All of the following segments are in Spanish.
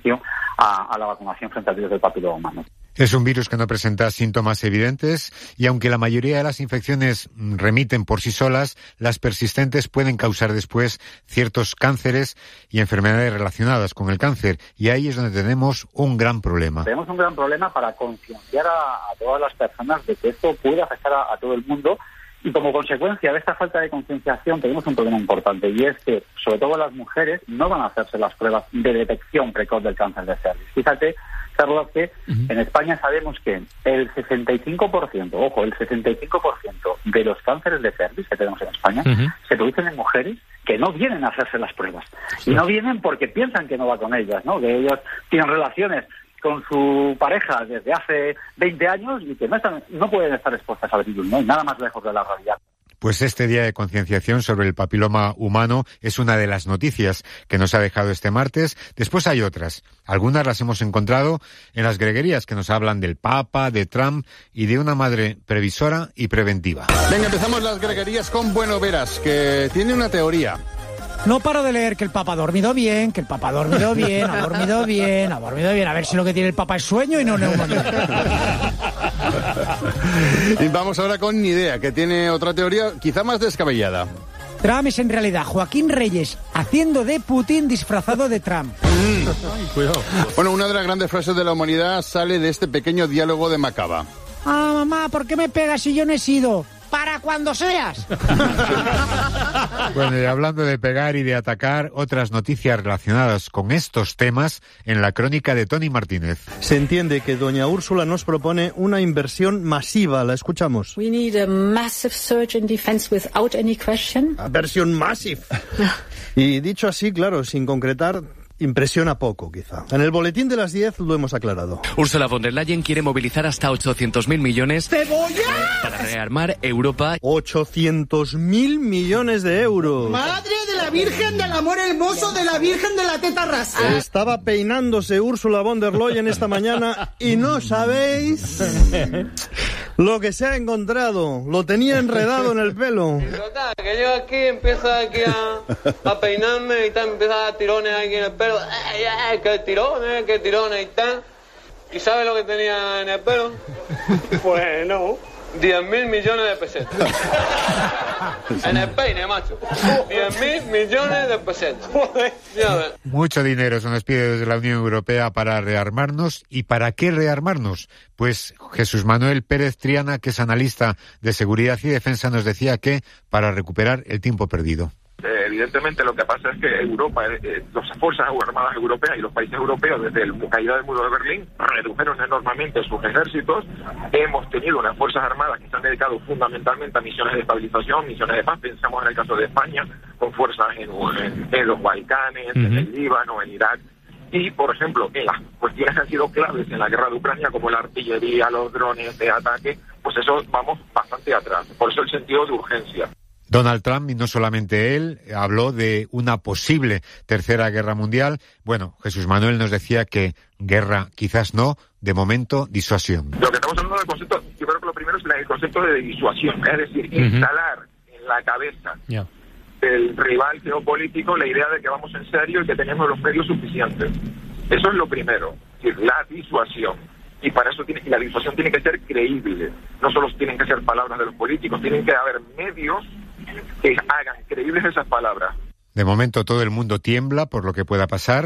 inicio a la vacunación frente al virus del papiloma humano. Es un virus que no presenta síntomas evidentes y aunque la mayoría de las infecciones remiten por sí solas, las persistentes pueden causar después ciertos cánceres y enfermedades relacionadas con el cáncer. Y ahí es donde tenemos un gran problema. Tenemos un gran problema para concienciar a todas las personas de que esto puede afectar a todo el mundo. Y como consecuencia de esta falta de concienciación tenemos un problema importante, y es que, sobre todo las mujeres, no van a hacerse las pruebas de detección precoz del cáncer de cervix. Fíjate, Carlos, que en España sabemos que el 65% de los cánceres de cervix que tenemos en España se producen en mujeres que no vienen a hacerse las pruebas. Y no vienen porque piensan que no va con ellas, ¿no? Que ellos tienen relaciones con su pareja desde hace 20 años y que no pueden estar expuestas al virus, ¿no? Y nada más lejos de la realidad. Pues este día de concienciación sobre el papiloma humano es una de las noticias que nos ha dejado este martes. Después hay otras. Algunas las hemos encontrado en las greguerías que nos hablan del Papa, de Trump y de una madre previsora y preventiva. Venga, empezamos las greguerías con Bueno Veras, que tiene una teoría. No paro de leer que el Papa ha dormido bien, a ver si lo que tiene el Papa es sueño y no neumonía. Y vamos ahora con Nidea, que tiene otra teoría quizá más descabellada. Trump es en realidad Joaquín Reyes haciendo de Putin disfrazado de Trump. Cuidado. Bueno, una de las grandes frases de la humanidad sale de este pequeño diálogo de Macaba. Ah, mamá, ¿por qué me pegas si yo no he sido? ¡Para cuando seas! Bueno, y hablando de pegar y de atacar, otras noticias relacionadas con estos temas en la crónica de Tony Martínez. Se entiende que doña Úrsula nos propone una inversión masiva. La escuchamos. We need a massive surge in defense without any question. Versión massive. Y dicho así, claro, sin concretar, impresiona poco, quizá. En el boletín de las 10 lo hemos aclarado. Ursula von der Leyen quiere movilizar hasta 800.000 millones para rearmar Europa. 800.000 millones de euros. ¡Madre de la Virgen del Amor Hermoso, de la Virgen de la Teta Rasa! Estaba peinándose Ursula von der Leyen esta mañana y no sabéis lo que se ha encontrado. Lo tenía enredado en el pelo. Que yo aquí empiezo aquí a peinarme y tal, empiezo a dar tirones aquí en el pelo. ¡Qué tirones y tal! ¿Y sabes lo que tenía en el pelo? Pues no. 10.000 millones de pesetas. En el peine, macho. 10.000 millones de pesetas. Mucho dinero se nos pide desde la Unión Europea para rearmarnos. ¿Y para qué rearmarnos? Pues Jesús Manuel Pérez Triana, que es analista de seguridad y defensa, nos decía que para recuperar el tiempo perdido. Evidentemente lo que pasa es que Europa, las fuerzas armadas europeas y los países europeos desde la caída del muro de Berlín redujeron enormemente sus ejércitos. Hemos tenido unas fuerzas armadas que se han dedicado fundamentalmente a misiones de estabilización, misiones de paz. Pensamos en el caso de España, con fuerzas en los Balcanes, en el Líbano, en Irak. Y, por ejemplo, en las cuestiones que han sido claves en la guerra de Ucrania, como la artillería, los drones de ataque, pues eso vamos bastante atrás. Por eso el sentido de urgencia. Donald Trump, y no solamente él, habló de una posible tercera guerra mundial. Bueno, Jesús Manuel nos decía que guerra quizás no, de momento disuasión. Lo que estamos hablando del concepto, yo creo que lo primero es el concepto de disuasión, es decir, instalar en la cabeza del rival geopolítico la idea de que vamos en serio y que tenemos los medios suficientes. Eso es lo primero, es decir, la disuasión. Y para eso la disuasión tiene que ser creíble. No solo tienen que ser palabras de los políticos, tienen que haber medios que hagan creíbles esas palabras. De momento todo el mundo tiembla por lo que pueda pasar.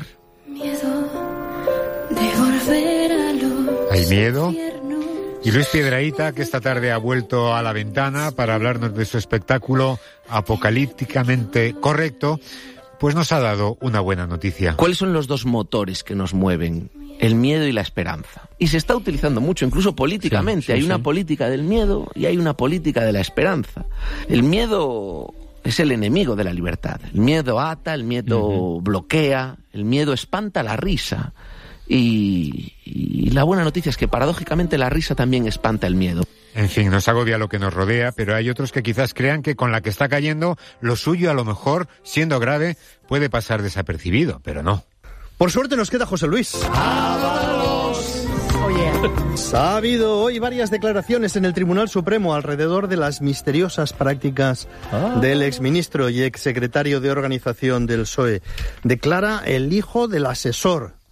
Hay miedo. Y Luis Piedrahita, que esta tarde ha vuelto a la ventana para hablarnos de su espectáculo apocalípticamente correcto, pues nos ha dado una buena noticia. ¿Cuáles son los dos motores que nos mueven? El miedo y la esperanza. Y se está utilizando mucho, incluso políticamente. Hay una política del miedo y hay una política de la esperanza. El miedo es el enemigo de la libertad. El miedo ata, el miedo bloquea, el miedo espanta la risa. Y la buena noticia es que paradójicamente la risa también espanta el miedo. En fin, nos agobia lo que nos rodea, pero hay otros que quizás crean que con la que está cayendo, lo suyo a lo mejor, siendo grave, puede pasar desapercibido, pero no. Por suerte nos queda José Luis. Ha habido hoy varias declaraciones en el Tribunal Supremo alrededor de las misteriosas prácticas del exministro y exsecretario de organización del PSOE. Declara el hijo del asesor